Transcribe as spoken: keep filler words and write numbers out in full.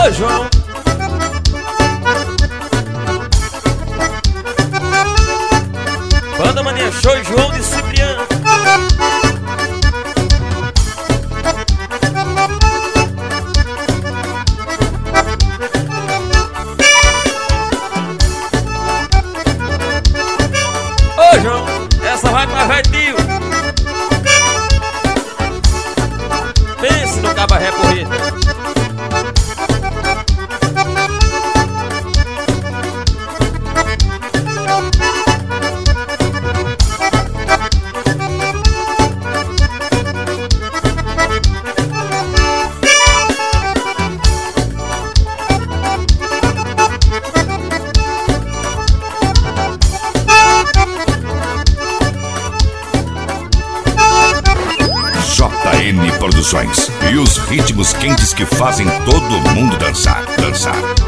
Ô João, banda Mania Show, João de Cipriano. Ô João, essa vai pra Vadio. Pense no cabaré porreta. J N Produções e os ritmos quentes que fazem todo mundo dançar, dançar.